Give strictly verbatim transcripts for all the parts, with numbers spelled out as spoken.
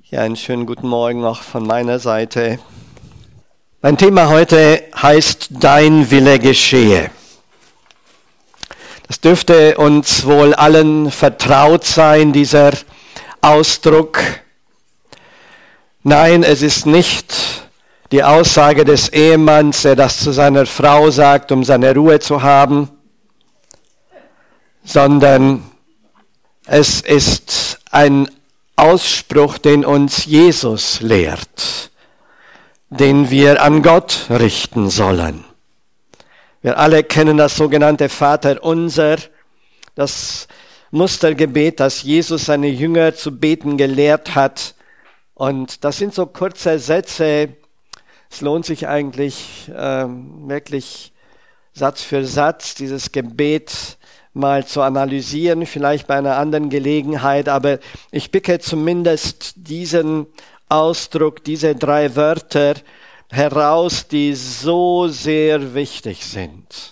Ja, einen schönen guten Morgen auch von meiner Seite. Mein Thema heute heißt Dein Wille geschehe. Das dürfte uns wohl allen vertraut sein, dieser Ausdruck. Nein, es ist nicht die Aussage des Ehemanns, der das zu seiner Frau sagt, um seine Ruhe zu haben, sondern es ist ein Ausspruch, den uns Jesus lehrt, den wir an Gott richten sollen. Wir alle kennen das sogenannte Vaterunser, das Mustergebet, das Jesus seine Jünger zu beten gelehrt hat. Und das sind so kurze Sätze. Es lohnt sich eigentlich äh, wirklich Satz für Satz dieses Gebet mal zu analysieren, vielleicht bei einer anderen Gelegenheit, aber ich picke zumindest diesen Ausdruck, diese drei Wörter heraus, die so sehr wichtig sind.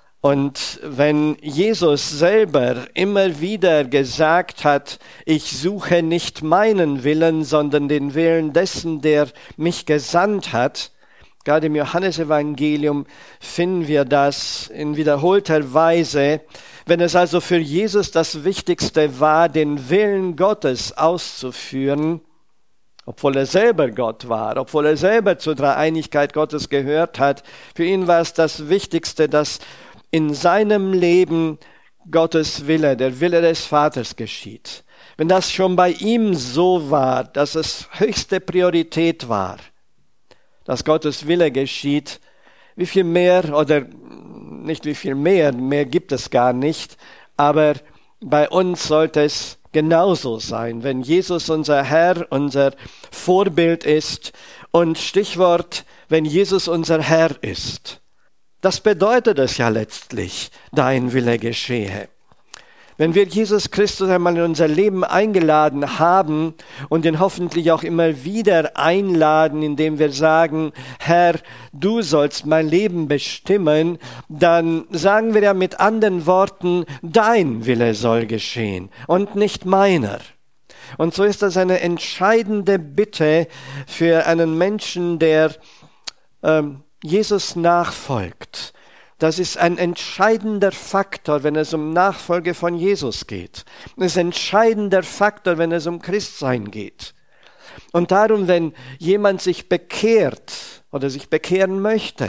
Und wenn Jesus selber immer wieder gesagt hat, ich suche nicht meinen Willen, sondern den Willen dessen, der mich gesandt hat, gerade im Johannesevangelium finden wir das in wiederholter Weise. Wenn es also für Jesus das Wichtigste war, den Willen Gottes auszuführen, obwohl er selber Gott war, obwohl er selber zur Dreieinigkeit Gottes gehört hat, für ihn war es das Wichtigste, dass in seinem Leben Gottes Wille, der Wille des Vaters geschieht. Wenn das schon bei ihm so war, dass es höchste Priorität war, dass Gottes Wille geschieht, wie viel mehr oder nicht wie viel mehr, mehr gibt es gar nicht, aber bei uns sollte es genauso sein, wenn Jesus unser Herr, unser Vorbild ist und Stichwort, wenn Jesus unser Herr ist. Das bedeutet es ja letztlich, dein Wille geschehe. Wenn wir Jesus Christus einmal in unser Leben eingeladen haben und ihn hoffentlich auch immer wieder einladen, indem wir sagen, Herr, du sollst mein Leben bestimmen, dann sagen wir ja mit anderen Worten, dein Wille soll geschehen und nicht meiner. Und so ist das eine entscheidende Bitte für einen Menschen, der ähm, Jesus nachfolgt. Das ist ein entscheidender Faktor, wenn es um Nachfolge von Jesus geht. Das ist ein entscheidender Faktor, wenn es um Christsein geht. Und darum, wenn jemand sich bekehrt oder sich bekehren möchte,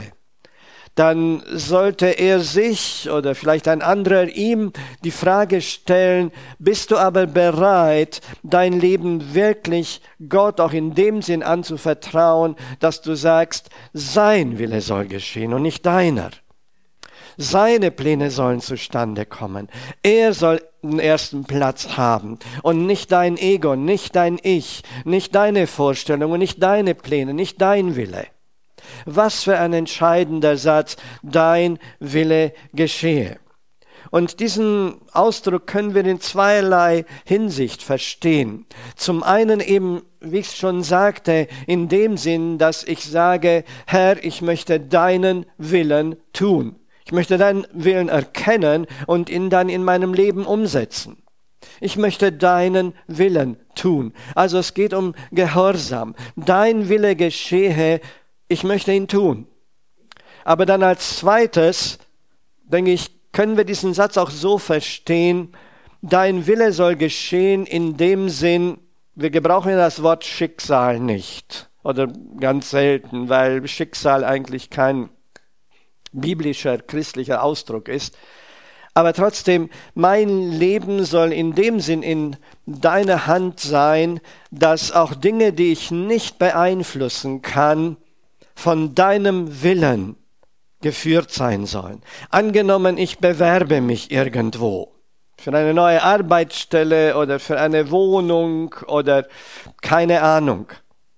dann sollte er sich oder vielleicht ein anderer ihm die Frage stellen, bist du aber bereit, dein Leben wirklich Gott auch in dem Sinn anzuvertrauen, dass du sagst, sein Wille soll geschehen und nicht deiner. Seine Pläne sollen zustande kommen. Er soll den ersten Platz haben und nicht dein Ego, nicht dein Ich, nicht deine Vorstellungen, nicht deine Pläne, nicht dein Wille. Was für ein entscheidender Satz, dein Wille geschehe. Und diesen Ausdruck können wir in zweierlei Hinsicht verstehen. Zum einen eben, wie ich schon sagte, in dem Sinn, dass ich sage, Herr, ich möchte deinen Willen tun. Ich möchte deinen Willen erkennen und ihn dann in meinem Leben umsetzen. Ich möchte deinen Willen tun. Also es geht um Gehorsam. Dein Wille geschehe, ich möchte ihn tun. Aber dann als zweites, denke ich, können wir diesen Satz auch so verstehen, dein Wille soll geschehen in dem Sinn, wir gebrauchen ja das Wort Schicksal nicht. Oder ganz selten, weil Schicksal eigentlich kein biblischer, christlicher Ausdruck ist. Aber trotzdem, mein Leben soll in dem Sinn in deiner Hand sein, dass auch Dinge, die ich nicht beeinflussen kann, von deinem Willen geführt sein sollen. Angenommen, ich bewerbe mich irgendwo für eine neue Arbeitsstelle oder für eine Wohnung oder keine Ahnung.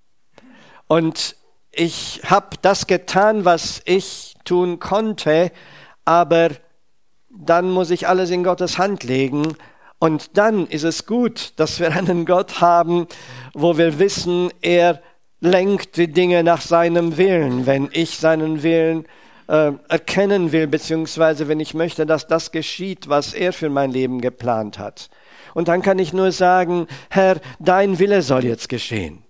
Und ich habe das getan, was ich tun konnte, aber dann muss ich alles in Gottes Hand legen. Und dann ist es gut, dass wir einen Gott haben, wo wir wissen, er lenkt die Dinge nach seinem Willen, wenn ich seinen Willen äh, erkennen will, beziehungsweise wenn ich möchte, dass das geschieht, was er für mein Leben geplant hat. Und dann kann ich nur sagen, Herr, dein Wille soll jetzt geschehen.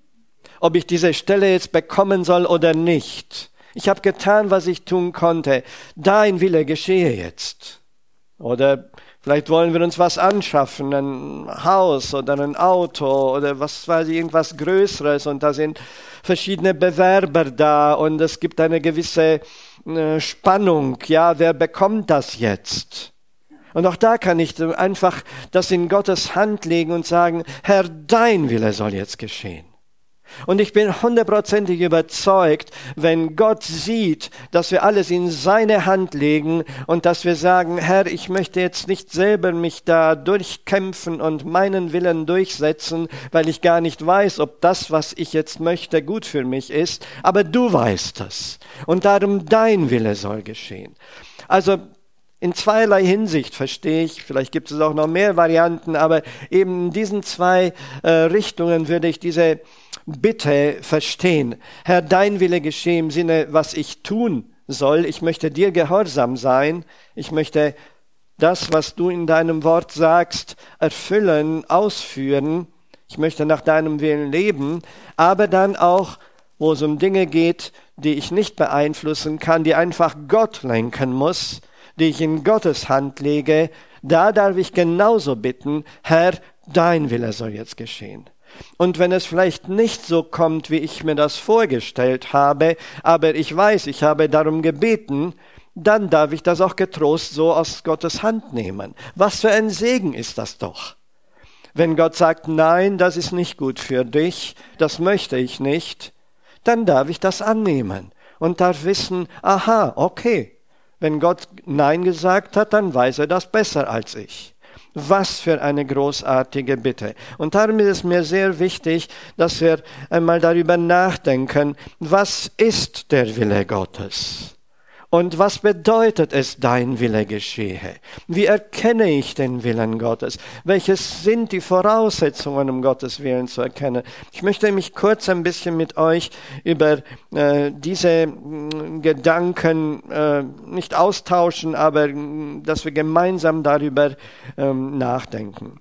Ob ich diese Stelle jetzt bekommen soll oder nicht. Ich habe getan, was ich tun konnte. Dein Wille geschehe jetzt. Oder vielleicht wollen wir uns was anschaffen, ein Haus oder ein Auto oder was weiß ich, irgendwas Größeres. Und da sind verschiedene Bewerber da und es gibt eine gewisse äh, Spannung. Ja, wer bekommt das jetzt? Und auch da kann ich einfach das in Gottes Hand legen und sagen, Herr, dein Wille soll jetzt geschehen. Und ich bin hundertprozentig überzeugt, wenn Gott sieht, dass wir alles in seine Hand legen und dass wir sagen, Herr, ich möchte jetzt nicht selber mich da durchkämpfen und meinen Willen durchsetzen, weil ich gar nicht weiß, ob das, was ich jetzt möchte, gut für mich ist, aber du weißt es. Und darum dein Wille soll geschehen. Also in zweierlei Hinsicht verstehe ich, vielleicht gibt es auch noch mehr Varianten, aber eben in diesen zwei äh, Richtungen würde ich diese Bitte verstehen. Herr, dein Wille geschehe im Sinne, was ich tun soll. Ich möchte dir gehorsam sein. Ich möchte das, was du in deinem Wort sagst, erfüllen, ausführen. Ich möchte nach deinem Willen leben, aber dann auch, wo es um Dinge geht, die ich nicht beeinflussen kann, die einfach Gott lenken muss, die ich in Gottes Hand lege, da darf ich genauso bitten, Herr, dein Wille soll jetzt geschehen. Und wenn es vielleicht nicht so kommt, wie ich mir das vorgestellt habe, aber ich weiß, ich habe darum gebeten, dann darf ich das auch getrost so aus Gottes Hand nehmen. Was für ein Segen ist das doch. Wenn Gott sagt, nein, das ist nicht gut für dich, das möchte ich nicht, dann darf ich das annehmen und darf wissen, aha, okay. Wenn Gott Nein gesagt hat, dann weiß er das besser als ich. Was für eine großartige Bitte. Und darum ist es mir sehr wichtig, dass wir einmal darüber nachdenken, was ist der Wille Gottes? Und was bedeutet es, dein Wille geschehe? Wie erkenne ich den Willen Gottes? Welches sind die Voraussetzungen, um Gottes Willen zu erkennen? Ich möchte mich kurz ein bisschen mit euch über äh, diese äh, Gedanken äh, nicht austauschen, aber äh, dass wir gemeinsam darüber äh, nachdenken.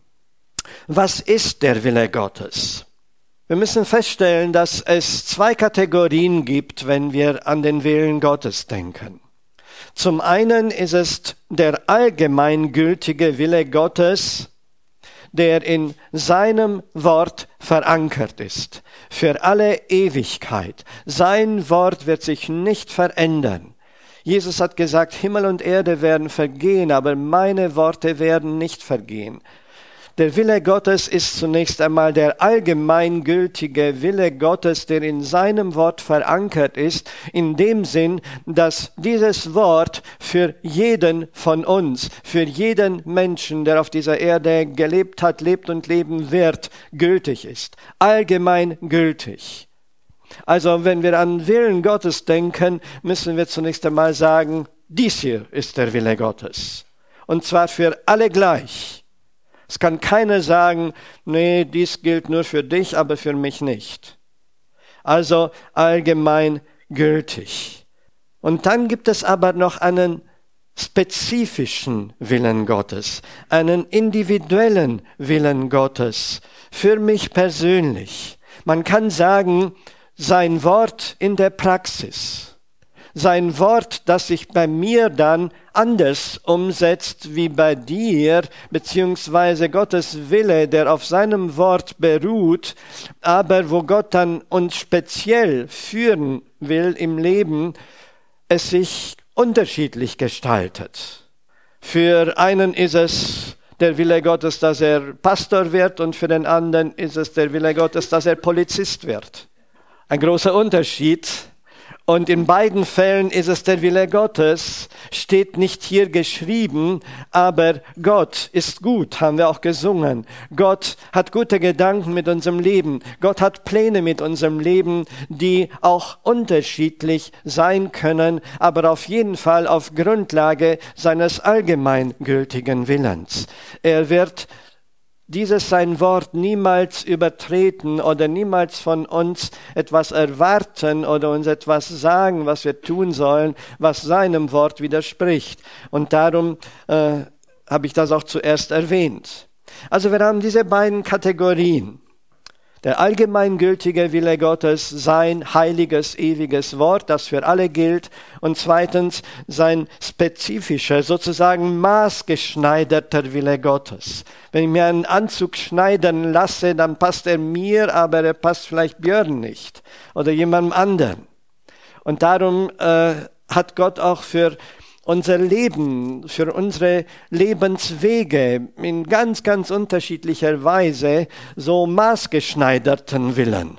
Was ist der Wille Gottes? Wir müssen feststellen, dass es zwei Kategorien gibt, wenn wir an den Willen Gottes denken. Zum einen ist es der allgemeingültige Wille Gottes, der in seinem Wort verankert ist, für alle Ewigkeit. Sein Wort wird sich nicht verändern. Jesus hat gesagt, Himmel und Erde werden vergehen, aber meine Worte werden nicht vergehen. Der Wille Gottes ist zunächst einmal der allgemeingültige Wille Gottes, der in seinem Wort verankert ist, in dem Sinn, dass dieses Wort für jeden von uns, für jeden Menschen, der auf dieser Erde gelebt hat, lebt und leben wird, gültig ist. Allgemein gültig. Also wenn wir an Willen Gottes denken, müssen wir zunächst einmal sagen, dies hier ist der Wille Gottes. Und zwar für alle gleich. Es kann keiner sagen, nee, dies gilt nur für dich, aber für mich nicht. Also allgemein gültig. Und dann gibt es aber noch einen spezifischen Willen Gottes, einen individuellen Willen Gottes, für mich persönlich. Man kann sagen, sein Wort in der Praxis. Sein Wort, das sich bei mir dann anders umsetzt wie bei dir, beziehungsweise Gottes Wille, der auf seinem Wort beruht, aber wo Gott dann uns speziell führen will im Leben, es sich unterschiedlich gestaltet. Für einen ist es der Wille Gottes, dass er Pastor wird, und für den anderen ist es der Wille Gottes, dass er Polizist wird. Ein großer Unterschied. Und in beiden Fällen ist es der Wille Gottes, steht nicht hier geschrieben, aber Gott ist gut, haben wir auch gesungen. Gott hat gute Gedanken mit unserem Leben. Gott hat Pläne mit unserem Leben, die auch unterschiedlich sein können, aber auf jeden Fall auf Grundlage seines allgemeingültigen Willens. Er wird dieses sein Wort niemals übertreten oder niemals von uns etwas erwarten oder uns etwas sagen, was wir tun sollen, was seinem Wort widerspricht. Und darum äh, habe ich das auch zuerst erwähnt. Also wir haben diese beiden Kategorien. Der allgemeingültige Wille Gottes, sein heiliges, ewiges Wort, das für alle gilt. Und zweitens sein spezifischer, sozusagen maßgeschneiderter Wille Gottes. Wenn ich mir einen Anzug schneidern lasse, dann passt er mir, aber er passt vielleicht Björn nicht oder jemandem anderen. Und darum äh, hat Gott auch für unser Leben, für unsere Lebenswege in ganz, ganz unterschiedlicher Weise so maßgeschneiderten Willen.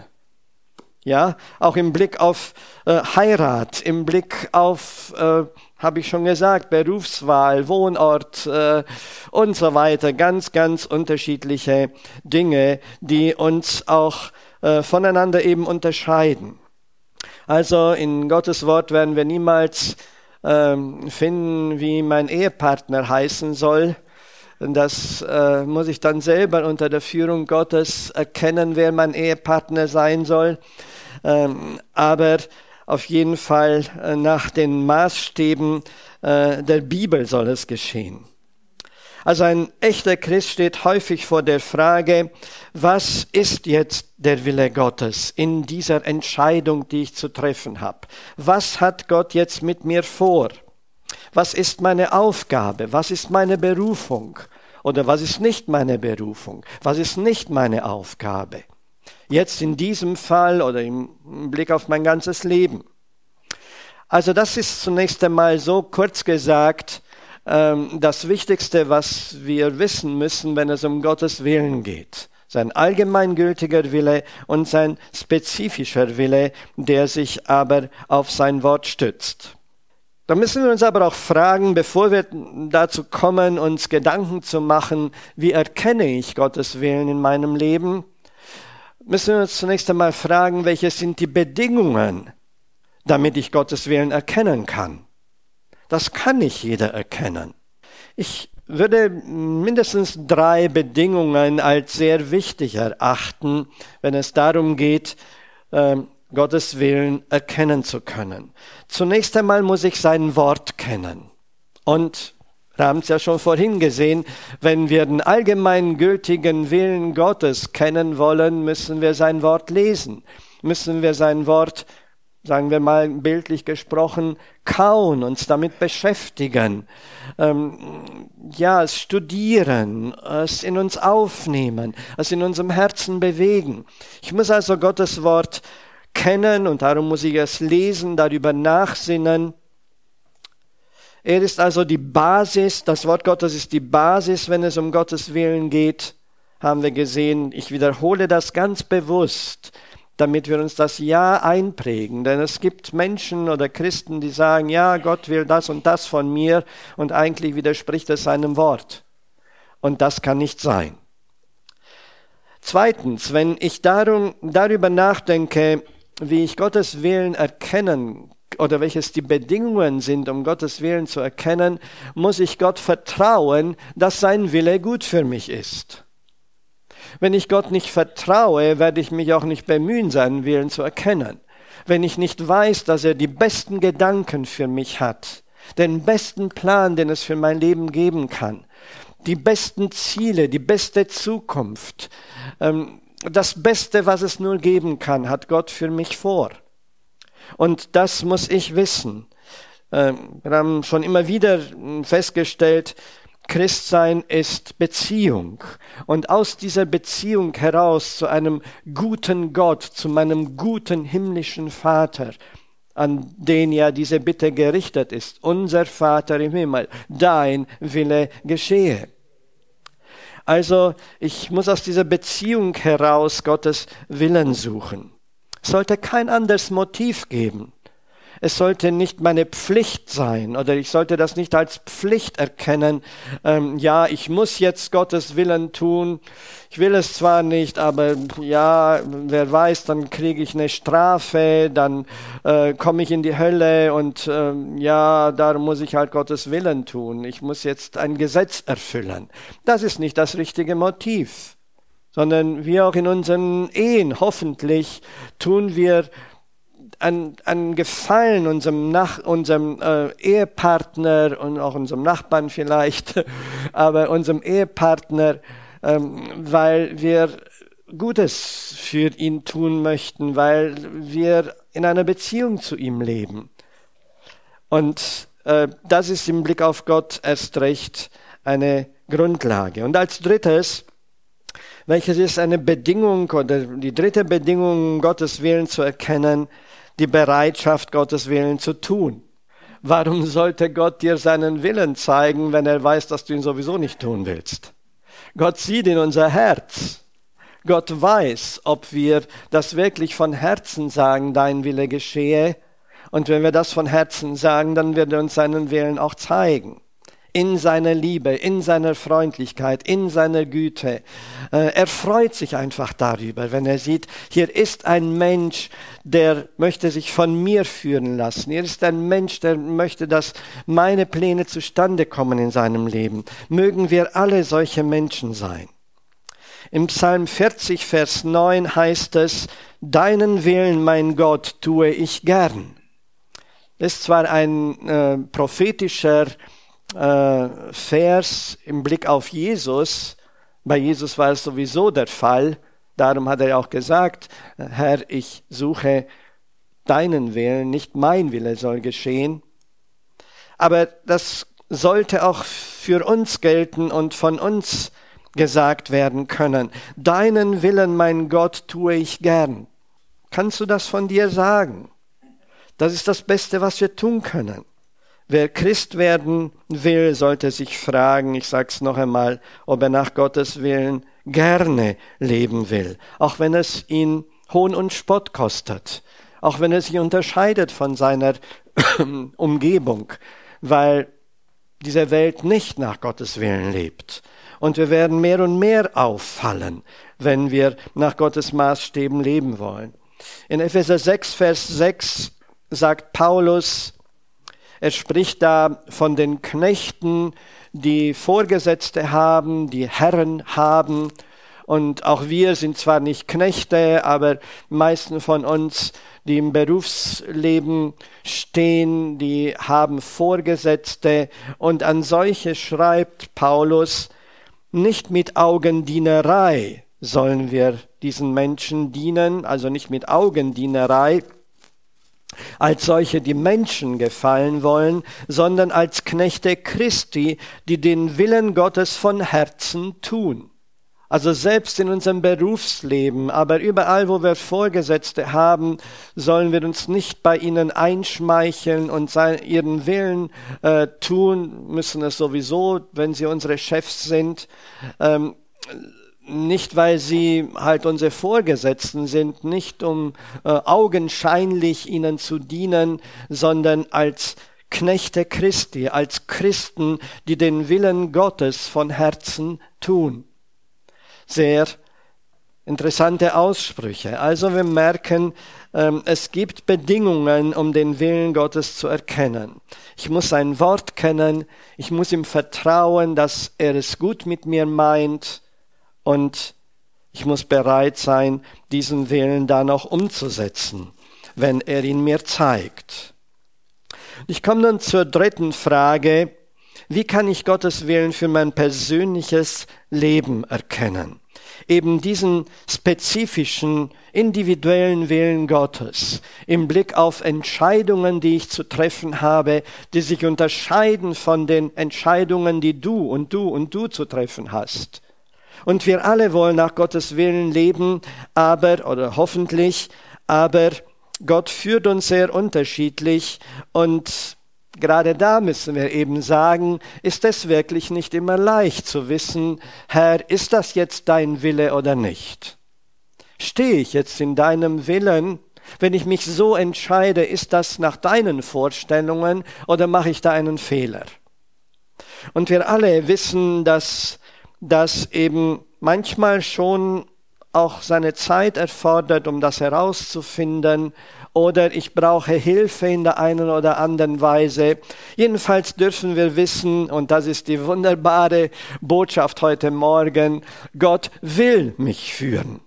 Ja, auch im Blick auf äh, Heirat, im Blick auf, äh, habe ich schon gesagt, Berufswahl, Wohnort äh, und so weiter. Ganz, ganz unterschiedliche Dinge, die uns auch äh, voneinander eben unterscheiden. Also in Gottes Wort werden wir niemals finden, wie mein Ehepartner heißen soll. Das äh, muss ich dann selber unter der Führung Gottes erkennen, wer mein Ehepartner sein soll. Ähm, aber auf jeden Fall äh, nach den Maßstäben äh, der Bibel soll es geschehen. Also ein echter Christ steht häufig vor der Frage, was ist jetzt der Wille Gottes in dieser Entscheidung, die ich zu treffen habe? Was hat Gott jetzt mit mir vor? Was ist meine Aufgabe? Was ist meine Berufung? Oder was ist nicht meine Berufung? Was ist nicht meine Aufgabe? Jetzt in diesem Fall oder im Blick auf mein ganzes Leben. Also das ist zunächst einmal so kurz gesagt, das Wichtigste, was wir wissen müssen, wenn es um Gottes Willen geht. Sein allgemeingültiger Wille und sein spezifischer Wille, der sich aber auf sein Wort stützt. Da müssen wir uns aber auch fragen, bevor wir dazu kommen, uns Gedanken zu machen, wie erkenne ich Gottes Willen in meinem Leben, müssen wir uns zunächst einmal fragen, welche sind die Bedingungen, damit ich Gottes Willen erkennen kann. Das kann nicht jeder erkennen. Ich würde mindestens drei Bedingungen als sehr wichtig erachten, wenn es darum geht, äh, Gottes Willen erkennen zu können. Zunächst einmal muss ich sein Wort kennen. Und wir haben es ja schon vorhin gesehen, wenn wir den allgemeingültigen Willen Gottes kennen wollen, müssen wir sein Wort lesen, müssen wir sein Wort, sagen wir mal bildlich gesprochen, kauen, uns damit beschäftigen, ähm, ja, es studieren, es in uns aufnehmen, es in unserem Herzen bewegen. Ich muss also Gottes Wort kennen und darum muss ich es lesen, darüber nachsinnen. Er ist also die Basis, das Wort Gottes ist die Basis, wenn es um Gottes Willen geht, haben wir gesehen. Ich wiederhole das ganz bewusst, damit wir uns das Ja einprägen. Denn es gibt Menschen oder Christen, die sagen, ja, Gott will das und das von mir und eigentlich widerspricht es seinem Wort. Und das kann nicht sein. Zweitens, wenn ich darum, darüber nachdenke, wie ich Gottes Willen erkennen oder welches die Bedingungen sind, um Gottes Willen zu erkennen, muss ich Gott vertrauen, dass sein Wille gut für mich ist. Wenn ich Gott nicht vertraue, werde ich mich auch nicht bemühen, seinen Willen zu erkennen. Wenn ich nicht weiß, dass er die besten Gedanken für mich hat, den besten Plan, den es für mein Leben geben kann, die besten Ziele, die beste Zukunft, ähm, das Beste, was es nur geben kann, hat Gott für mich vor. Und das muss ich wissen. Ähm, wir haben schon immer wieder festgestellt, Christsein ist Beziehung. Und aus dieser Beziehung heraus zu einem guten Gott, zu meinem guten himmlischen Vater, an den ja diese Bitte gerichtet ist, unser Vater im Himmel, dein Wille geschehe. Also ich muss aus dieser Beziehung heraus Gottes Willen suchen. Es sollte kein anderes Motiv geben. Es sollte nicht meine Pflicht sein oder ich sollte das nicht als Pflicht erkennen. Ähm, ja, ich muss jetzt Gottes Willen tun. Ich will es zwar nicht, aber ja, wer weiß, dann kriege ich eine Strafe, dann äh, komme ich in die Hölle und äh, ja, darum muss ich halt Gottes Willen tun. Ich muss jetzt ein Gesetz erfüllen. Das ist nicht das richtige Motiv, sondern wir auch in unseren Ehen hoffentlich tun wir An, an Gefallen unserem, Nach, unserem äh, Ehepartner und auch unserem Nachbarn vielleicht, aber unserem Ehepartner ähm, weil wir Gutes für ihn tun möchten, weil wir in einer Beziehung zu ihm leben. Und äh, das ist im Blick auf Gott erst recht eine Grundlage. Und als drittes, welches ist eine Bedingung oder die dritte Bedingung, um Gottes Willen zu erkennen, die Bereitschaft, Gottes Willen zu tun. Warum sollte Gott dir seinen Willen zeigen, wenn er weiß, dass du ihn sowieso nicht tun willst? Gott sieht in unser Herz. Gott weiß, ob wir das wirklich von Herzen sagen, dein Wille geschehe. Und wenn wir das von Herzen sagen, dann wird er uns seinen Willen auch zeigen. In seiner Liebe, in seiner Freundlichkeit, in seiner Güte. Äh, er freut sich einfach darüber, wenn er sieht, hier ist ein Mensch, der möchte sich von mir führen lassen. Hier ist ein Mensch, der möchte, dass meine Pläne zustande kommen in seinem Leben. Mögen wir alle solche Menschen sein. Im Psalm vierzig, Vers neun heißt es, deinen Willen, mein Gott, tue ich gern. Das ist zwar ein äh, prophetischer äh, Vers im Blick auf Jesus. Bei Jesus war es sowieso der Fall. Darum hat er auch gesagt, Herr, ich suche deinen Willen, nicht mein Wille soll geschehen. Aber das sollte auch für uns gelten und von uns gesagt werden können. Deinen Willen, mein Gott, tue ich gern. Kannst du das von dir sagen? Das ist das Beste, was wir tun können. Wer Christ werden will, sollte sich fragen, ich sage es noch einmal, ob er nach Gottes Willen gerne leben will. Auch wenn es ihn Hohn und Spott kostet. Auch wenn er sich unterscheidet von seiner Umgebung, weil diese Welt nicht nach Gottes Willen lebt. Und wir werden mehr und mehr auffallen, wenn wir nach Gottes Maßstäben leben wollen. In Epheser sechs, Vers sechs sagt Paulus, er spricht da von den Knechten, die Vorgesetzte haben, die Herren haben. Und auch wir sind zwar nicht Knechte, aber die meisten von uns, die im Berufsleben stehen, die haben Vorgesetzte. Und an solche schreibt Paulus, nicht mit Augendienerei sollen wir diesen Menschen dienen, also nicht mit Augendienerei, als solche, die Menschen gefallen wollen, sondern als Knechte Christi, die den Willen Gottes von Herzen tun. Also selbst in unserem Berufsleben, aber überall, wo wir Vorgesetzte haben, sollen wir uns nicht bei ihnen einschmeicheln und ihren Willen äh, tun, müssen es sowieso, wenn sie unsere Chefs sind, ähm, nicht, weil sie halt unsere Vorgesetzten sind, nicht um äh, augenscheinlich ihnen zu dienen, sondern als Knechte Christi, als Christen, die den Willen Gottes von Herzen tun. Sehr interessante Aussprüche. Also wir merken, ähm, es gibt Bedingungen, um den Willen Gottes zu erkennen. Ich muss sein Wort kennen, ich muss ihm vertrauen, dass er es gut mit mir meint, und ich muss bereit sein, diesen Willen dann auch umzusetzen, wenn er ihn mir zeigt. Ich komme nun zur dritten Frage. Wie kann ich Gottes Willen für mein persönliches Leben erkennen? Eben diesen spezifischen, individuellen Willen Gottes im Blick auf Entscheidungen, die ich zu treffen habe, die sich unterscheiden von den Entscheidungen, die du und du und du zu treffen hast. Und wir alle wollen nach Gottes Willen leben, aber, oder hoffentlich, aber Gott führt uns sehr unterschiedlich und gerade da müssen wir eben sagen, ist es wirklich nicht immer leicht zu wissen, Herr, ist das jetzt dein Wille oder nicht? Stehe ich jetzt in deinem Willen? Wenn ich mich so entscheide, ist das nach deinen Vorstellungen oder mache ich da einen Fehler? Und wir alle wissen, dass das eben manchmal schon auch seine Zeit erfordert, um das herauszufinden, oder ich brauche Hilfe in der einen oder anderen Weise. Jedenfalls dürfen wir wissen, und das ist die wunderbare Botschaft heute Morgen, Gott will mich führen.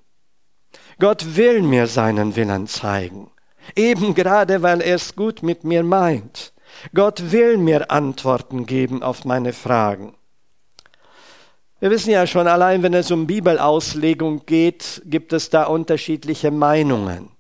Gott will mir seinen Willen zeigen. Eben gerade, weil er es gut mit mir meint. Gott will mir Antworten geben auf meine Fragen. Wir wissen ja schon, allein wenn es um Bibelauslegung geht, gibt es da unterschiedliche Meinungen.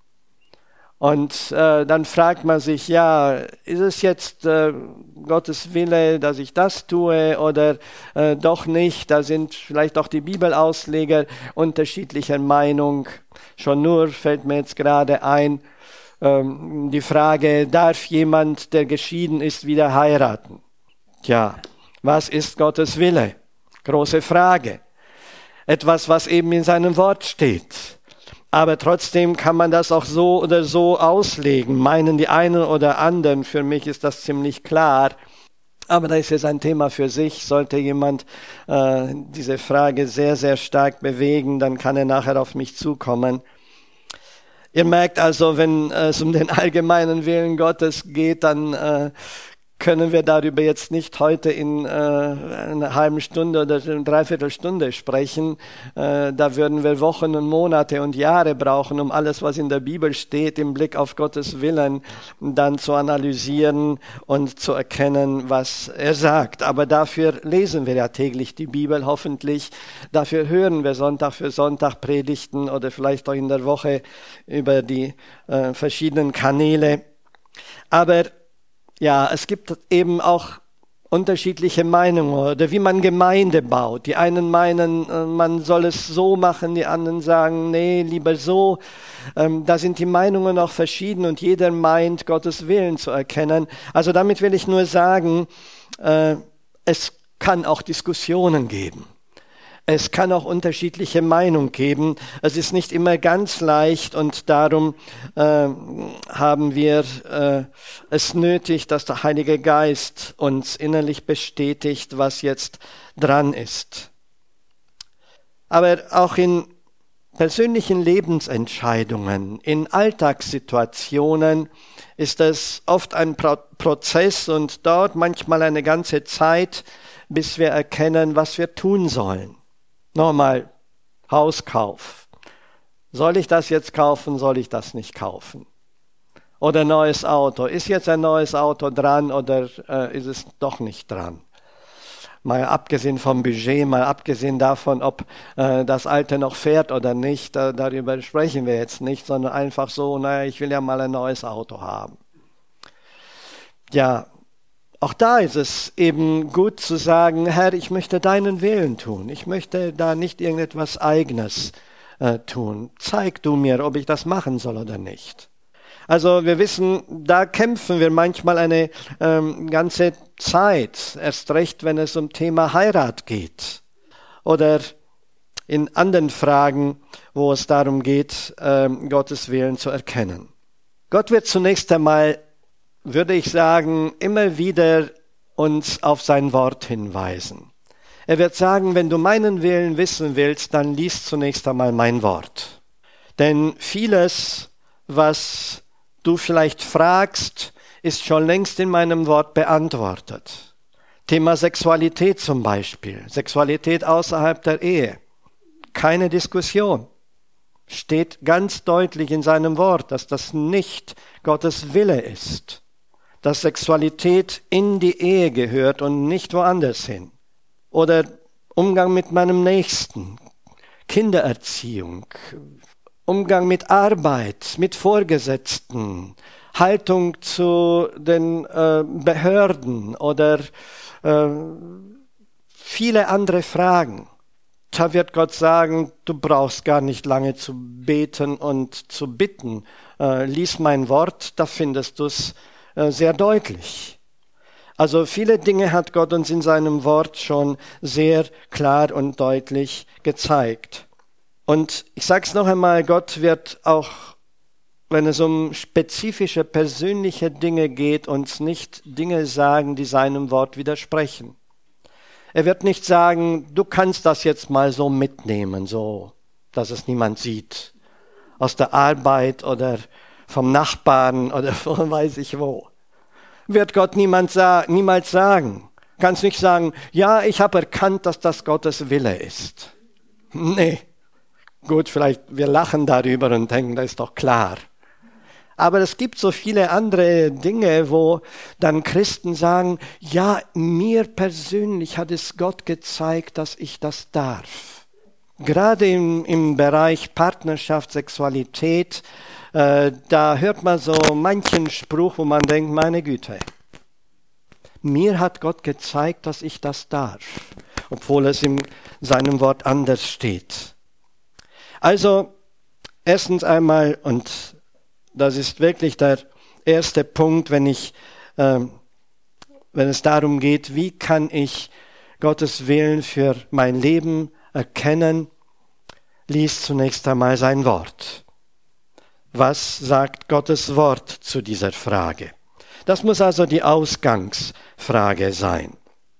Und äh, dann fragt man sich, ja, ist es jetzt äh, Gottes Wille, dass ich das tue oder äh, doch nicht? Da sind vielleicht auch die Bibelausleger unterschiedlicher Meinung. Schon nur fällt mir jetzt gerade ein, ähm, die Frage, darf jemand, der geschieden ist, wieder heiraten? Tja, was ist Gottes Wille? Große Frage. Etwas, was eben in seinem Wort steht. Aber trotzdem kann man das auch so oder so auslegen. Meinen die einen oder anderen. Für mich ist das ziemlich klar. Aber da ist jetzt ein Thema für sich. Sollte jemand äh, diese Frage sehr, sehr stark bewegen, dann kann er nachher auf mich zukommen. Ihr merkt also, wenn es um den allgemeinen Willen Gottes geht, dann äh, können wir darüber jetzt nicht heute in äh, einer halben Stunde oder einer Dreiviertelstunde sprechen. Äh, da würden wir Wochen und Monate und Jahre brauchen, um alles, was in der Bibel steht, im Blick auf Gottes Willen dann zu analysieren und zu erkennen, was er sagt. Aber dafür lesen wir ja täglich die Bibel, hoffentlich. Dafür hören wir Sonntag für Sonntag Predigten oder vielleicht auch in der Woche über die äh, verschiedenen Kanäle. Aber ja, es gibt eben auch unterschiedliche Meinungen oder wie man Gemeinde baut. Die einen meinen, man soll es so machen, die anderen sagen, nee, lieber so. Ähm, da sind die Meinungen auch verschieden und jeder meint, Gottes Willen zu erkennen. Also damit will ich nur sagen, äh, es kann auch Diskussionen geben. Es kann auch unterschiedliche Meinungen geben. Es ist nicht immer ganz leicht und darum äh, haben wir äh, es nötig, dass der Heilige Geist uns innerlich bestätigt, was jetzt dran ist. Aber auch in persönlichen Lebensentscheidungen, in Alltagssituationen ist es oft ein Pro- Prozess und dauert manchmal eine ganze Zeit, bis wir erkennen, was wir tun sollen. Nochmal, Hauskauf. Soll ich das jetzt kaufen, soll ich das nicht kaufen? Oder neues Auto. Ist jetzt ein neues Auto dran oder äh, ist es doch nicht dran? Mal abgesehen vom Budget, mal abgesehen davon, ob äh, das alte noch fährt oder nicht, äh, darüber sprechen wir jetzt nicht, sondern einfach so, naja, ich will ja mal ein neues Auto haben. Ja, auch da ist es eben gut zu sagen, Herr, ich möchte deinen Willen tun. Ich möchte da nicht irgendetwas Eigenes äh, tun. Zeig du mir, ob ich das machen soll oder nicht. Also wir wissen, da kämpfen wir manchmal eine ähm, ganze Zeit, erst recht, wenn es um Thema Heirat geht oder in anderen Fragen, wo es darum geht, ähm, Gottes Willen zu erkennen. Gott wird zunächst einmal, würde ich sagen, immer wieder uns auf sein Wort hinweisen. Er wird sagen, wenn du meinen Willen wissen willst, dann lies zunächst einmal mein Wort. Denn vieles, was du vielleicht fragst, ist schon längst in meinem Wort beantwortet. Thema Sexualität zum Beispiel, Sexualität außerhalb der Ehe. Keine Diskussion. Steht ganz deutlich in seinem Wort, dass das nicht Gottes Wille ist. Dass Sexualität in die Ehe gehört und nicht woanders hin. Oder Umgang mit meinem Nächsten, Kindererziehung, Umgang mit Arbeit, mit Vorgesetzten, Haltung zu den äh, Behörden oder äh, viele andere Fragen. Da wird Gott sagen, du brauchst gar nicht lange zu beten und zu bitten. Äh, lies mein Wort, da findest du es sehr deutlich. Also viele Dinge hat Gott uns in seinem Wort schon sehr klar und deutlich gezeigt. Und ich sage es noch einmal, Gott wird auch, wenn es um spezifische persönliche Dinge geht, uns nicht Dinge sagen, die seinem Wort widersprechen. Er wird nicht sagen, du kannst das jetzt mal so mitnehmen, so, dass es niemand sieht. Aus der Arbeit oder vom Nachbarn oder von weiß ich wo. Wird Gott niemand sa- niemals sagen. Kannst nicht sagen, ja, ich habe erkannt, dass das Gottes Wille ist. Nee. Gut, vielleicht wir lachen darüber und denken, das ist doch klar. Aber es gibt so viele andere Dinge, wo dann Christen sagen, ja, mir persönlich hat es Gott gezeigt, dass ich das darf. Gerade im, im Bereich Partnerschaft, Sexualität, äh, da hört man so manchen Spruch, wo man denkt, meine Güte, mir hat Gott gezeigt, dass ich das darf, obwohl es in seinem Wort anders steht. Also, erstens einmal, und das ist wirklich der erste Punkt, wenn ich, äh, wenn es darum geht, wie kann ich Gottes Willen für mein Leben erkennen, lies zunächst einmal sein Wort. Was sagt Gottes Wort zu dieser Frage? Das muss also die Ausgangsfrage sein.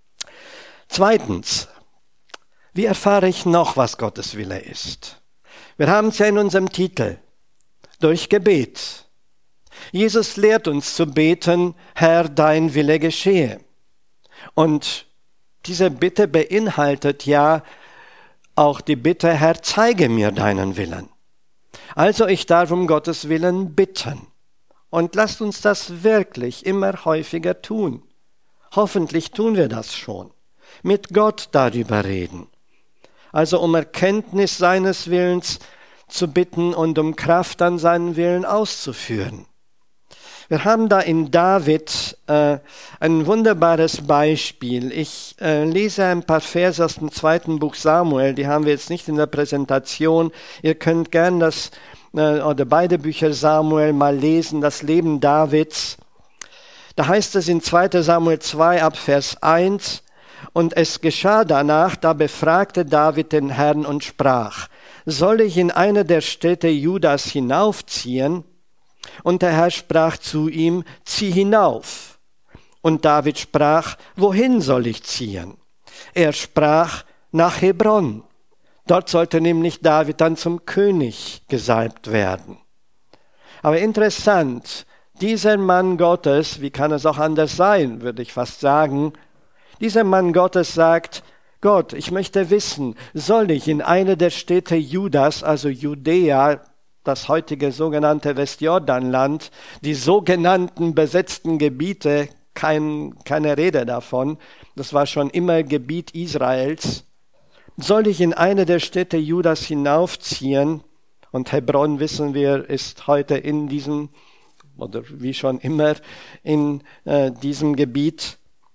Zweitens, wie erfahre ich noch, was Gottes Wille ist? Wir haben es ja in unserem Titel, durch Gebet. Jesus lehrt uns zu beten, Herr, dein Wille geschehe. Und diese Bitte beinhaltet ja auch die Bitte, Herr, zeige mir deinen Willen. Also ich darf um Gottes Willen bitten. Und lasst uns das wirklich immer häufiger tun. Hoffentlich tun wir das schon. Mit Gott darüber reden. Also um Erkenntnis seines Willens zu bitten und um Kraft an seinen Willen auszuführen. Wir haben da in David äh, ein wunderbares Beispiel. Ich äh, lese ein paar Verse aus dem zweiten Buch Samuel, die haben wir jetzt nicht in der Präsentation. Ihr könnt gern das äh, oder beide Bücher Samuel mal lesen, das Leben Davids. Da heißt es in zweiter Samuel zwei ab Vers eins, und es geschah danach, da befragte David den Herrn und sprach, soll ich in eine der Städte Judas hinaufziehen? Und der Herr sprach zu ihm, zieh hinauf. Und David sprach, wohin soll ich ziehen? Er sprach, nach Hebron. Dort sollte nämlich David dann zum König gesalbt werden. Aber interessant, dieser Mann Gottes, wie kann es auch anders sein, würde ich fast sagen, dieser Mann Gottes sagt, Gott, ich möchte wissen, soll ich in eine der Städte Judas, also Judäa, das heutige sogenannte Westjordanland, die sogenannten besetzten Gebiete, kein, keine Rede davon, das war schon immer Gebiet Israels, soll ich in eine der Städte Judas hinaufziehen? Und Hebron, wissen wir, ist heute in diesem, oder wie schon immer, in äh, diesem Gebiet.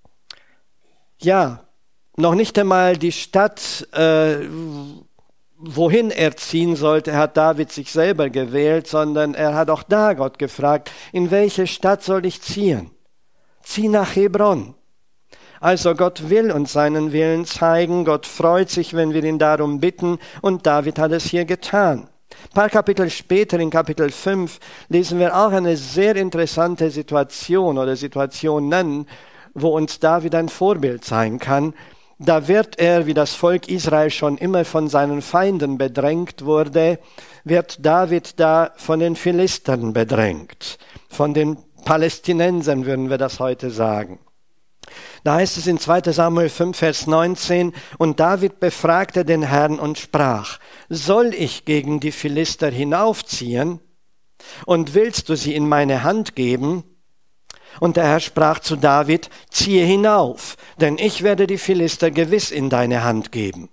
Ja, noch nicht einmal die Stadt, äh, wohin er ziehen sollte, hat David sich selber gewählt, sondern er hat auch da Gott gefragt, in welche Stadt soll ich ziehen? Zieh nach Hebron. Also Gott will uns seinen Willen zeigen, Gott freut sich, wenn wir ihn darum bitten, und David hat es hier getan. Ein paar Kapitel später, in Kapitel fünf, lesen wir auch eine sehr interessante Situation oder Situationen, wo uns David ein Vorbild sein kann. Da wird er, wie das Volk Israel schon immer von seinen Feinden bedrängt wurde, wird David da von den Philistern bedrängt, von den Palästinensern würden wir das heute sagen. Da heißt es in zweiter Samuel fünf, Vers neunzehn, und David befragte den Herrn und sprach, soll ich gegen die Philister hinaufziehen und willst du sie in meine Hand geben? Und der Herr sprach zu David, ziehe hinauf, denn ich werde die Philister gewiss in deine Hand geben.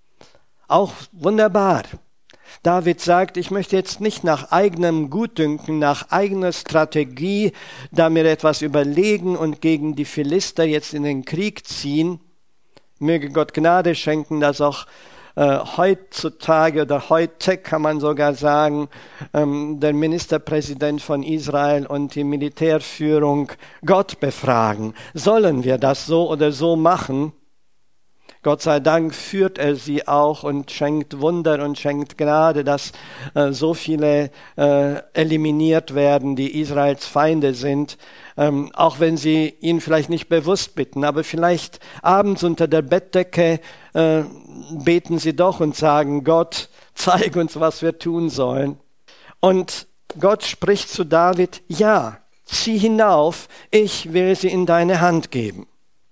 Auch wunderbar. David sagt, ich möchte jetzt nicht nach eigenem Gutdünken, nach eigener Strategie, da mir etwas überlegen und gegen die Philister jetzt in den Krieg ziehen. Möge Gott Gnade schenken, dass auch äh, heutzutage oder heute kann man sogar sagen, ähm, der Ministerpräsident von Israel und die Militärführung Gott befragen. Sollen wir das so oder so machen? Gott sei Dank führt er sie auch und schenkt Wunder und schenkt Gnade, dass äh, so viele äh, eliminiert werden, die Israels Feinde sind, ähm, auch wenn sie ihn vielleicht nicht bewusst bitten, aber vielleicht abends unter der Bettdecke äh, beten sie doch und sagen, Gott, zeig uns, was wir tun sollen. Und Gott spricht zu David, ja, zieh hinauf, ich will sie in deine Hand geben.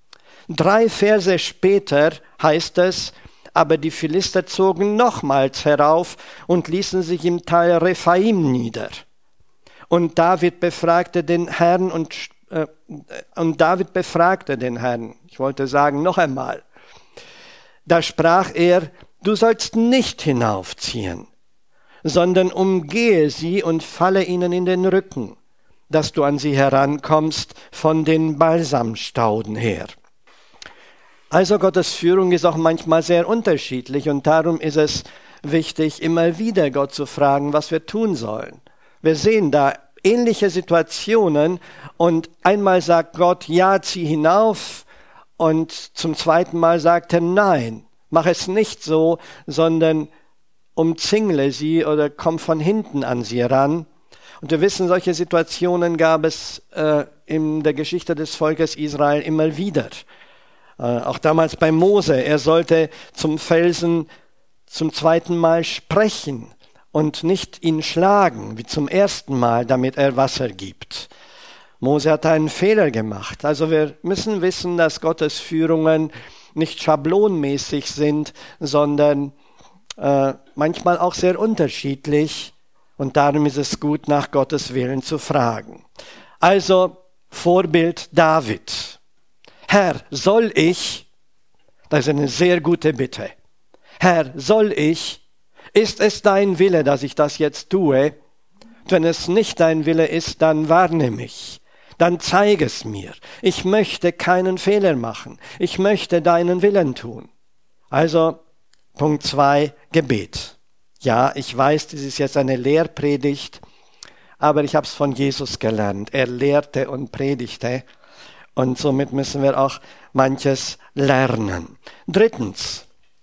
Drei Verse später heißt es, aber die Philister zogen nochmals herauf und ließen sich im Tal Rephaim nieder. Und David befragte den Herrn und, äh, und David befragte den Herrn. Ich wollte sagen, noch einmal. Da sprach er, du sollst nicht hinaufziehen, sondern umgehe sie und falle ihnen in den Rücken, dass du an sie herankommst von den Balsamstauden her. Also Gottes Führung ist auch manchmal sehr unterschiedlich und darum ist es wichtig, immer wieder Gott zu fragen, was wir tun sollen. Wir sehen da ähnliche Situationen und einmal sagt Gott, ja, zieh hinauf und zum zweiten Mal sagt er, nein, mach es nicht so, sondern umzingle sie oder komm von hinten an sie ran. Und wir wissen, solche Situationen gab es äh, in der Geschichte des Volkes Israel immer wieder. Äh, auch damals bei Mose, er sollte zum Felsen zum zweiten Mal sprechen und nicht ihn schlagen, wie zum ersten Mal, damit er Wasser gibt. Mose hat einen Fehler gemacht. Also wir müssen wissen, dass Gottes Führungen nicht schablonmäßig sind, sondern äh, manchmal auch sehr unterschiedlich. Und darum ist es gut, nach Gottes Willen zu fragen. Also Vorbild David. Herr, soll ich, das ist eine sehr gute Bitte. Herr, soll ich, ist es dein Wille, dass ich das jetzt tue? Wenn es nicht dein Wille ist, dann warne mich. Dann zeig es mir. Ich möchte keinen Fehler machen. Ich möchte deinen Willen tun. Also, Punkt zwei, Gebet. Ja, ich weiß, das ist jetzt eine Lehrpredigt, aber ich habe es von Jesus gelernt. Er lehrte und predigte und somit müssen wir auch manches lernen. Drittens,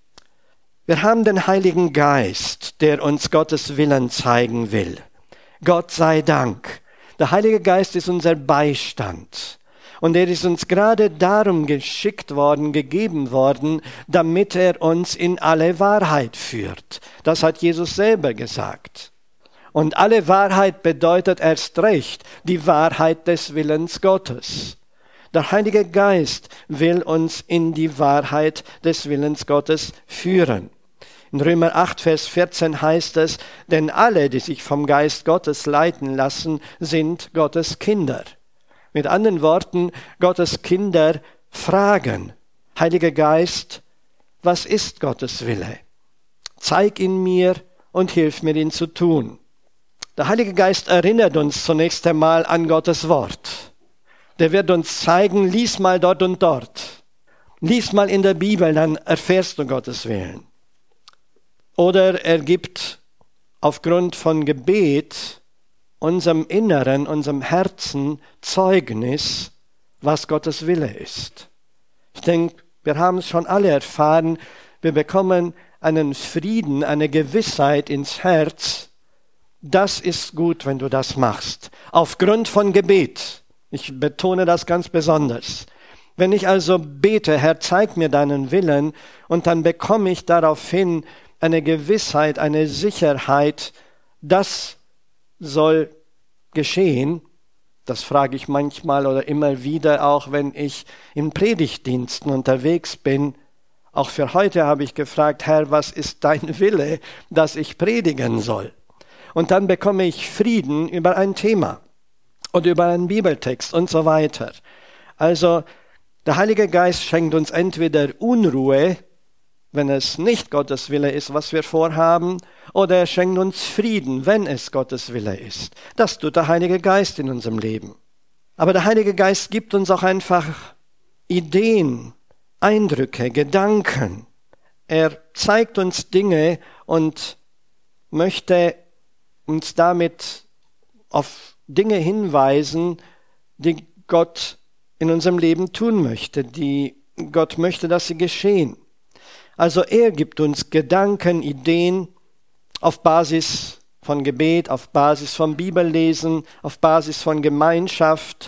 wir haben den Heiligen Geist, der uns Gottes Willen zeigen will. Gott sei Dank. Der Heilige Geist ist unser Beistand. Und er ist uns gerade darum geschickt worden, gegeben worden, damit er uns in alle Wahrheit führt. Das hat Jesus selber gesagt. Und alle Wahrheit bedeutet erst recht die Wahrheit des Willens Gottes. Der Heilige Geist will uns in die Wahrheit des Willens Gottes führen. In Römer acht, Vers vierzehn heißt es, denn alle, die sich vom Geist Gottes leiten lassen, sind Gottes Kinder. Mit anderen Worten, Gottes Kinder fragen, Heiliger Geist, was ist Gottes Wille? Zeig ihn mir und hilf mir, ihn zu tun. Der Heilige Geist erinnert uns zunächst einmal an Gottes Wort. Der wird uns zeigen, lies mal dort und dort. Lies mal in der Bibel, dann erfährst du Gottes Willen. Oder er gibt aufgrund von Gebet unserem Inneren, unserem Herzen Zeugnis, was Gottes Wille ist. Ich denke, wir haben es schon alle erfahren, wir bekommen einen Frieden, eine Gewissheit ins Herz. Das ist gut, wenn du das machst. Aufgrund von Gebet. Ich betone das ganz besonders. Wenn ich also bete, Herr, zeig mir deinen Willen, und dann bekomme ich daraufhin eine Gewissheit, eine Sicherheit, das soll geschehen. Das frage ich manchmal oder immer wieder, auch wenn ich in Predigtdiensten unterwegs bin. Auch für heute habe ich gefragt, Herr, was ist dein Wille, dass ich predigen soll? Und dann bekomme ich Frieden über ein Thema oder über einen Bibeltext und so weiter. Also der Heilige Geist schenkt uns entweder Unruhe, wenn es nicht Gottes Wille ist, was wir vorhaben, oder er schenkt uns Frieden, wenn es Gottes Wille ist. Das tut der Heilige Geist in unserem Leben. Aber der Heilige Geist gibt uns auch einfach Ideen, Eindrücke, Gedanken. Er zeigt uns Dinge und möchte uns damit auf Dinge hinweisen, die Gott in unserem Leben tun möchte, die Gott möchte, dass sie geschehen. Also er gibt uns Gedanken, Ideen auf Basis von Gebet, auf Basis von Bibellesen, auf Basis von Gemeinschaft.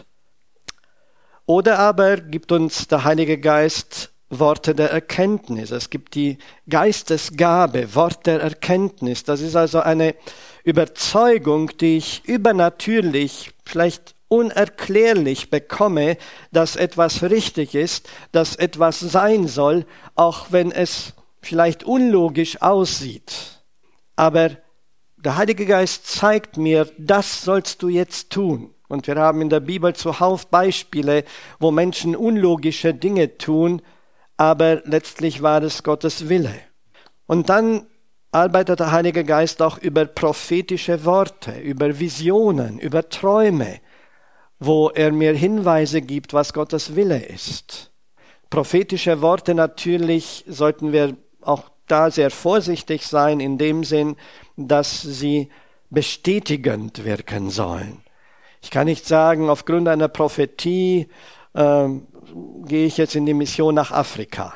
Oder aber gibt uns der Heilige Geist Worte der Erkenntnis. Es gibt die Geistesgabe, Wort der Erkenntnis. Das ist also eine Überzeugung, die ich übernatürlich, vielleicht unerklärlich bekomme, dass etwas richtig ist, dass etwas sein soll, auch wenn es vielleicht unlogisch aussieht. Aber der Heilige Geist zeigt mir, das sollst du jetzt tun. Und wir haben in der Bibel zuhauf Beispiele, wo Menschen unlogische Dinge tun, aber letztlich war es Gottes Wille. Und dann arbeitet der Heilige Geist auch über prophetische Worte, über Visionen, über Träume, wo er mir Hinweise gibt, was Gottes Wille ist. Prophetische Worte natürlich sollten wir auch da sehr vorsichtig sein, in dem Sinn, dass sie bestätigend wirken sollen. Ich kann nicht sagen, aufgrund einer Prophetie äh, gehe ich jetzt in die Mission nach Afrika,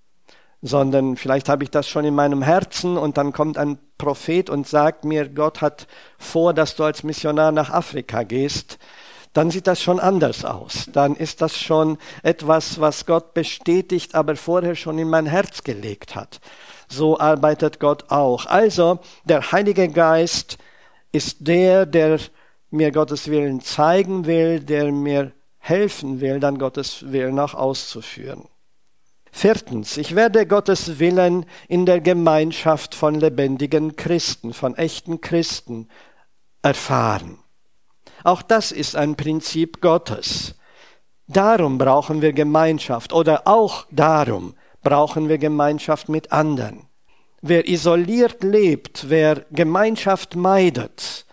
sondern vielleicht habe ich das schon in meinem Herzen und dann kommt ein Prophet und sagt mir, Gott hat vor, dass du als Missionar nach Afrika gehst. Dann sieht das schon anders aus. Dann ist das schon etwas, was Gott bestätigt, aber vorher schon in mein Herz gelegt hat. So arbeitet Gott auch. Also, der Heilige Geist ist der, der mir Gottes Willen zeigen will, der mir helfen will, dann Gottes Willen auch auszuführen. Viertens, ich werde Gottes Willen in der Gemeinschaft von lebendigen Christen, von echten Christen erfahren. Auch das ist ein Prinzip Gottes. Darum brauchen wir Gemeinschaft oder auch darum brauchen wir Gemeinschaft mit anderen. Wer isoliert lebt, wer Gemeinschaft meidet,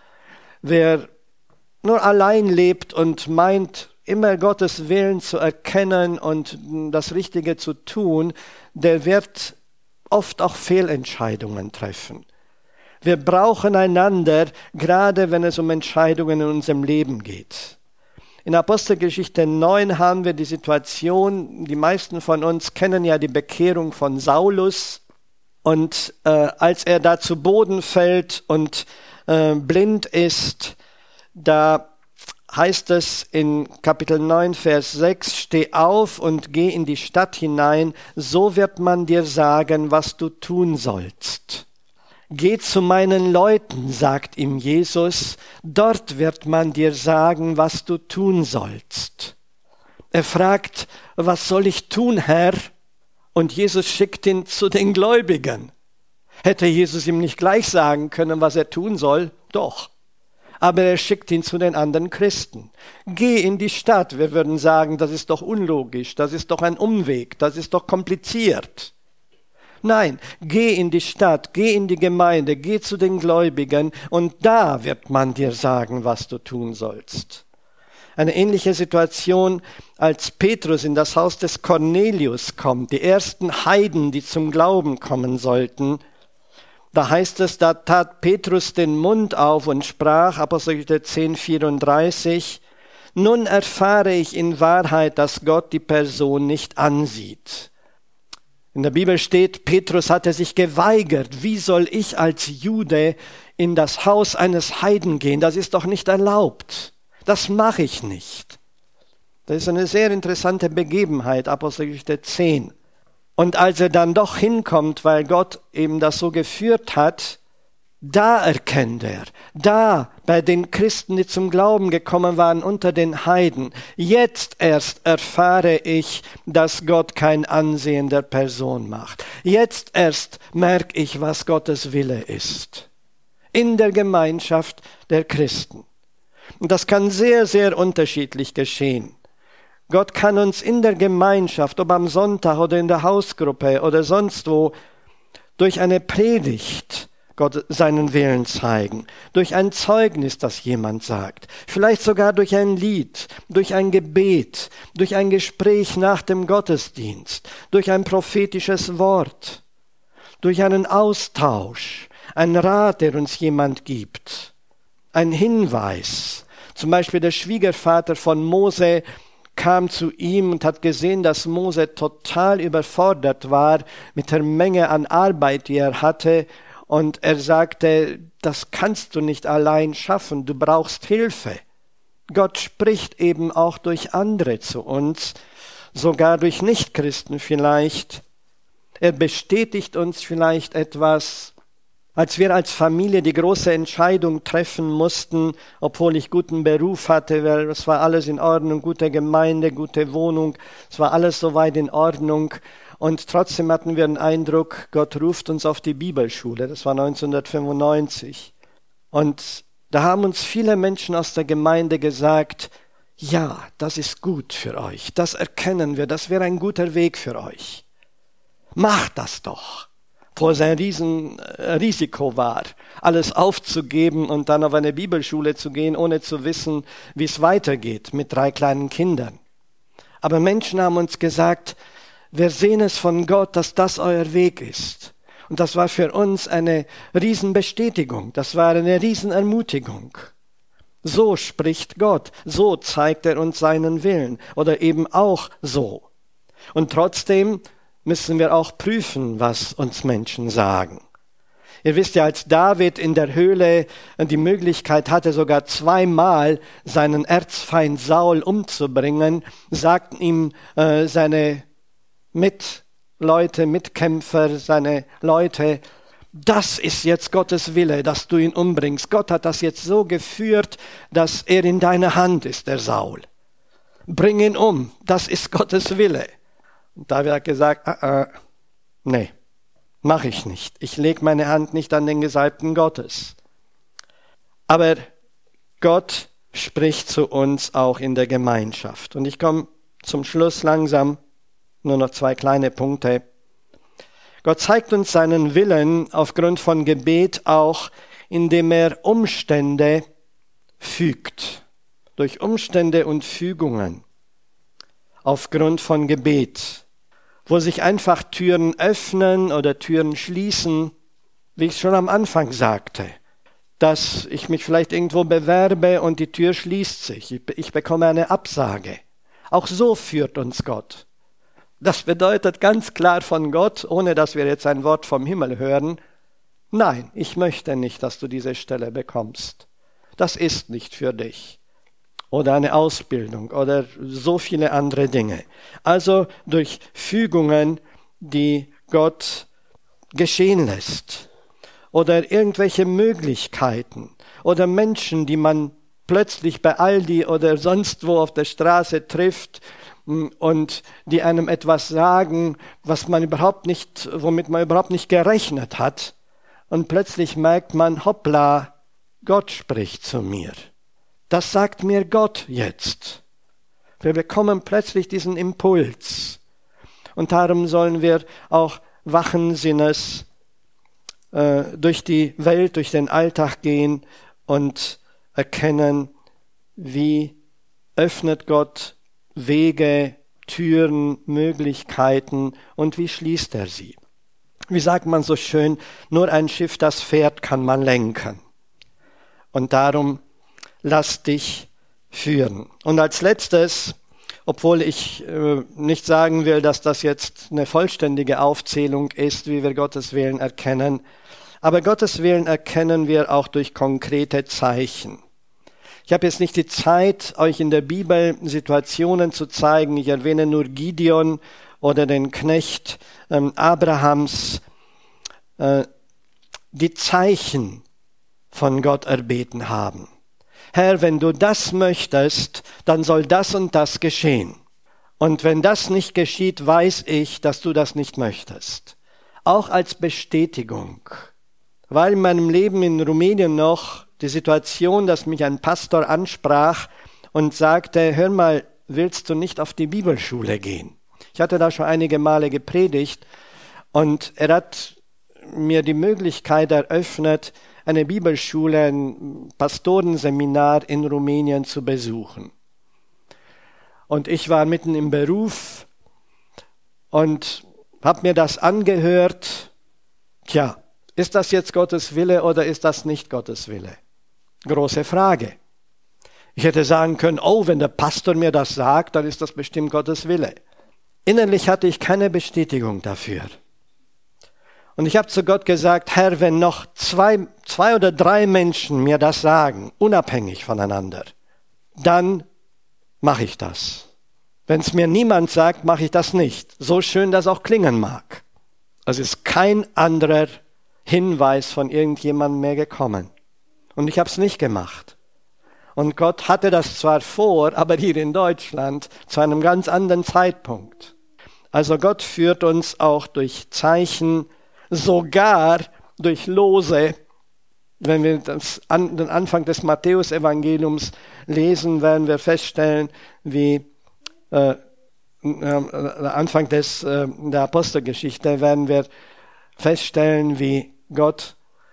wer nur allein lebt und meint, immer Gottes Willen zu erkennen und das Richtige zu tun, der wird oft auch Fehlentscheidungen treffen. Wir brauchen einander, gerade wenn es um Entscheidungen in unserem Leben geht. In Apostelgeschichte neun haben wir die Situation, die meisten von uns kennen ja die Bekehrung von Saulus. Und äh, als er da zu Boden fällt und äh, blind ist, da heißt es in Kapitel neun, Vers sechs, steh auf und geh in die Stadt hinein, so wird man dir sagen, was du tun sollst. Geh zu meinen Leuten, sagt ihm Jesus, dort wird man dir sagen, was du tun sollst. Er fragt, was soll ich tun, Herr? Und Jesus schickt ihn zu den Gläubigen. Hätte Jesus ihm nicht gleich sagen können, was er tun soll? Doch. Aber er schickt ihn zu den anderen Christen. Geh in die Stadt. Wir würden sagen, das ist doch unlogisch, das ist doch ein Umweg, das ist doch kompliziert. Nein, geh in die Stadt, geh in die Gemeinde, geh zu den Gläubigen und da wird man dir sagen, was du tun sollst. Eine ähnliche Situation, als Petrus in das Haus des Cornelius kommt, die ersten Heiden, die zum Glauben kommen sollten. Da heißt es, da tat Petrus den Mund auf und sprach, Apostelgeschichte zehn, vierunddreißig, nun erfahre ich in Wahrheit, dass Gott die Person nicht ansieht. In der Bibel steht, Petrus hatte sich geweigert. Wie soll ich als Jude in das Haus eines Heiden gehen? Das ist doch nicht erlaubt. Das mache ich nicht. Das ist eine sehr interessante Begebenheit, Apostelgeschichte zehn. Und als er dann doch hinkommt, weil Gott eben das so geführt hat, da erkennt er, da bei den Christen, die zum Glauben gekommen waren, unter den Heiden, jetzt erst erfahre ich, dass Gott kein Ansehen der Person macht. Jetzt erst merke ich, was Gottes Wille ist. In der Gemeinschaft der Christen. Und das kann sehr, sehr unterschiedlich geschehen. Gott kann uns in der Gemeinschaft, ob am Sonntag oder in der Hausgruppe oder sonst wo, durch eine Predigt Gott seinen Willen zeigen, durch ein Zeugnis, das jemand sagt, vielleicht sogar durch ein Lied, durch ein Gebet, durch ein Gespräch nach dem Gottesdienst, durch ein prophetisches Wort, durch einen Austausch, ein Rat, der uns jemand gibt, ein Hinweis. Zum Beispiel der Schwiegervater von Mose kam zu ihm und hat gesehen, dass Mose total überfordert war mit der Menge an Arbeit, die er hatte. Und er sagte, das kannst du nicht allein schaffen, du brauchst Hilfe. Gott spricht eben auch durch andere zu uns, sogar durch Nichtchristen vielleicht. Er bestätigt uns vielleicht etwas. Als wir als Familie die große Entscheidung treffen mussten, obwohl ich guten Beruf hatte, weil es war alles in Ordnung, gute Gemeinde, gute Wohnung, es war alles soweit in Ordnung. Und trotzdem hatten wir den Eindruck, Gott ruft uns auf die Bibelschule. Das war neunzehnhundertfünfundneunzig. Und da haben uns viele Menschen aus der Gemeinde gesagt, ja, das ist gut für euch, das erkennen wir, das wäre ein guter Weg für euch. Macht das doch. Wo es ein Riesenrisiko war, alles aufzugeben und dann auf eine Bibelschule zu gehen, ohne zu wissen, wie es weitergeht mit drei kleinen Kindern. Aber Menschen haben uns gesagt, wir sehen es von Gott, dass das euer Weg ist. Und das war für uns eine Riesenbestätigung, das war eine Riesenermutigung. So spricht Gott, so zeigt er uns seinen Willen oder eben auch so. Und trotzdem müssen wir auch prüfen, was uns Menschen sagen. Ihr wisst ja, als David in der Höhle die Möglichkeit hatte, sogar zweimal seinen Erzfeind Saul umzubringen, sagten ihm äh, seine Mitleute, Mitkämpfer, seine Leute, das ist jetzt Gottes Wille, dass du ihn umbringst. Gott hat das jetzt so geführt, dass er in deiner Hand ist, der Saul. Bring ihn um, das ist Gottes Wille. Und David hat gesagt, ah, ah, nee, mache ich nicht. Ich lege meine Hand nicht an den Gesalbten Gottes. Aber Gott spricht zu uns auch in der Gemeinschaft. Und ich komme zum Schluss langsam, nur noch zwei kleine Punkte. Gott zeigt uns seinen Willen aufgrund von Gebet auch, indem er Umstände fügt. Durch Umstände und Fügungen. Aufgrund von Gebet. Wo sich einfach Türen öffnen oder Türen schließen, wie ich schon am Anfang sagte. Dass ich mich vielleicht irgendwo bewerbe und die Tür schließt sich. Ich, ich bekomme eine Absage. Auch so führt uns Gott. Das bedeutet ganz klar von Gott, ohne dass wir jetzt ein Wort vom Himmel hören, nein, ich möchte nicht, dass du diese Stelle bekommst. Das ist nicht für dich. Oder eine Ausbildung oder so viele andere Dinge. Also durch Fügungen, die Gott geschehen lässt. Oder irgendwelche Möglichkeiten. Oder Menschen, die man plötzlich bei Aldi oder sonst wo auf der Straße trifft, und die einem etwas sagen, was man überhaupt nicht, womit man überhaupt nicht gerechnet hat. Und plötzlich merkt man, hoppla, Gott spricht zu mir. Das sagt mir Gott jetzt. Wir bekommen plötzlich diesen Impuls. Und darum sollen wir auch wachen Sinnes äh, durch die Welt, durch den Alltag gehen und erkennen, wie öffnet Gott Wege, Türen, Möglichkeiten und wie schließt er sie? Wie sagt man so schön, nur ein Schiff, das fährt, kann man lenken. Und darum lass dich führen. Und als letztes, obwohl ich äh, nicht sagen will, dass das jetzt eine vollständige Aufzählung ist, wie wir Gottes Willen erkennen, aber Gottes Willen erkennen wir auch durch konkrete Zeichen. Ich habe jetzt nicht die Zeit, euch in der Bibel Situationen zu zeigen. Ich erwähne nur Gideon oder den Knecht ähm, Abrahams, äh, die Zeichen von Gott erbeten haben. Herr, wenn du das möchtest, dann soll das und das geschehen. Und wenn das nicht geschieht, weiß ich, dass du das nicht möchtest. Auch als Bestätigung. Weil in meinem Leben in Rumänien noch die Situation, dass mich ein Pastor ansprach und sagte, hör mal, willst du nicht auf die Bibelschule gehen? Ich hatte da schon einige Male gepredigt und er hat mir die Möglichkeit eröffnet, eine Bibelschule, ein Pastorenseminar in Rumänien zu besuchen. Und ich war mitten im Beruf und habe mir das angehört. Tja, ist das jetzt Gottes Wille oder ist das nicht Gottes Wille? Große Frage. Ich hätte sagen können, oh, wenn der Pastor mir das sagt, dann ist das bestimmt Gottes Wille. Innerlich hatte ich keine Bestätigung dafür. Und ich habe zu Gott gesagt, Herr, wenn noch zwei, zwei oder drei Menschen mir das sagen, unabhängig voneinander, dann mache ich das. Wenn es mir niemand sagt, mache ich das nicht. So schön das auch klingen mag. Es ist kein anderer Hinweis von irgendjemandem mehr gekommen. Und ich habe es nicht gemacht. Und Gott hatte das zwar vor, aber hier in Deutschland zu einem ganz anderen Zeitpunkt. Also Gott führt uns auch durch Zeichen, sogar durch Lose, Wenn wir das an, den Anfang des Matthäus-Evangeliums lesen, werden wir feststellen, wie äh, äh, Anfang des, äh, der Apostelgeschichte werden wir feststellen, wie Gott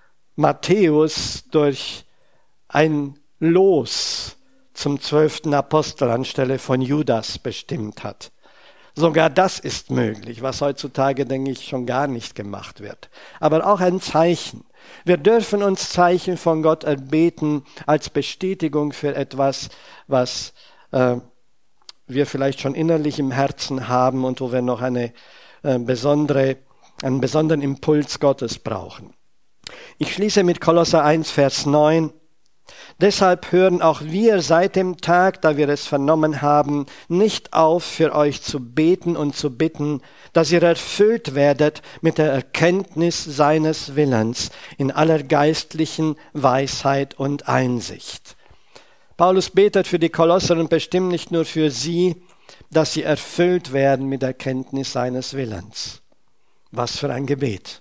Matthäus durch ein Los zum zwölften Apostel anstelle von Judas bestimmt hat. Sogar das ist möglich, was heutzutage, denke ich, schon gar nicht gemacht wird. Aber auch ein Zeichen. Wir dürfen uns Zeichen von Gott erbeten als Bestätigung für etwas, was äh, wir vielleicht schon innerlich im Herzen haben und wo wir noch eine, äh, besondere, einen besonderen Impuls Gottes brauchen. Ich schließe mit Kolosser eins, Vers neun. Deshalb hören auch wir seit dem Tag, da wir es vernommen haben, nicht auf, für euch zu beten und zu bitten, dass ihr erfüllt werdet mit der Erkenntnis seines Willens in aller geistlichen Weisheit und Einsicht. Paulus betet für die Kolosser und bestimmt nicht nur für sie, dass sie erfüllt werden mit der Erkenntnis seines Willens. Was für ein Gebet.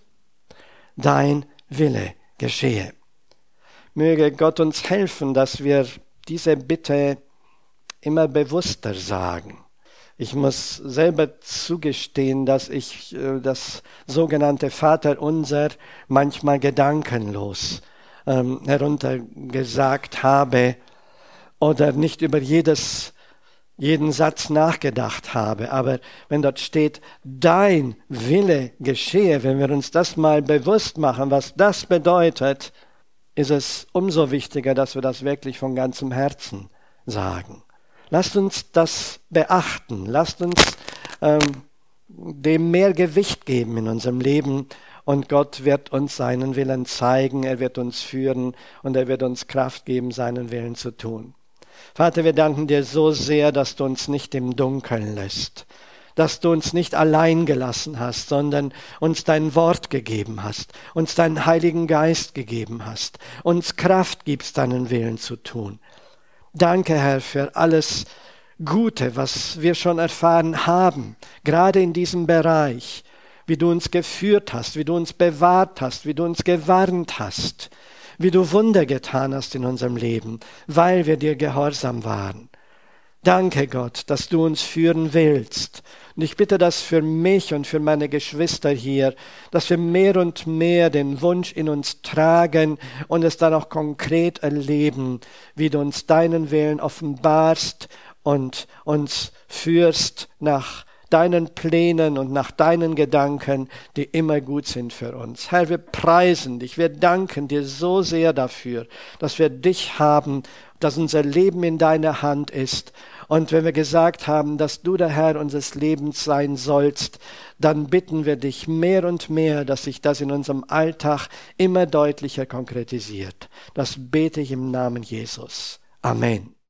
Dein Wille geschehe. Möge Gott uns helfen, dass wir diese Bitte immer bewusster sagen. Ich muss selber zugestehen, dass ich äh, das sogenannte Vaterunser manchmal gedankenlos ähm, heruntergesagt habe oder nicht über jedes, jeden Satz nachgedacht habe. Aber wenn dort steht, dein Wille geschehe, wenn wir uns das mal bewusst machen, was das bedeutet, ist es umso wichtiger, dass wir das wirklich von ganzem Herzen sagen. Lasst uns das beachten, lasst uns ähm, dem mehr Gewicht geben in unserem Leben und Gott wird uns seinen Willen zeigen, er wird uns führen und er wird uns Kraft geben, seinen Willen zu tun. Vater, wir danken dir so sehr, dass du uns nicht im Dunkeln lässt, dass du uns nicht allein gelassen hast, sondern uns dein Wort gegeben hast, uns deinen Heiligen Geist gegeben hast, uns Kraft gibst, deinen Willen zu tun. Danke, Herr, für alles Gute, was wir schon erfahren haben, gerade in diesem Bereich, wie du uns geführt hast, wie du uns bewahrt hast, wie du uns gewarnt hast, wie du Wunder getan hast in unserem Leben, weil wir dir gehorsam waren. Danke, Gott, dass du uns führen willst. Und ich bitte das für mich und für meine Geschwister hier, dass wir mehr und mehr den Wunsch in uns tragen und es dann auch konkret erleben, wie du uns deinen Willen offenbarst und uns führst nach deinen Plänen und nach deinen Gedanken, die immer gut sind für uns. Herr, wir preisen dich, wir danken dir so sehr dafür, dass wir dich haben, dass unser Leben in deiner Hand ist. Und wenn wir gesagt haben, dass du der Herr unseres Lebens sein sollst, dann bitten wir dich mehr und mehr, dass sich das in unserem Alltag immer deutlicher konkretisiert. Das bete ich im Namen Jesus. Amen.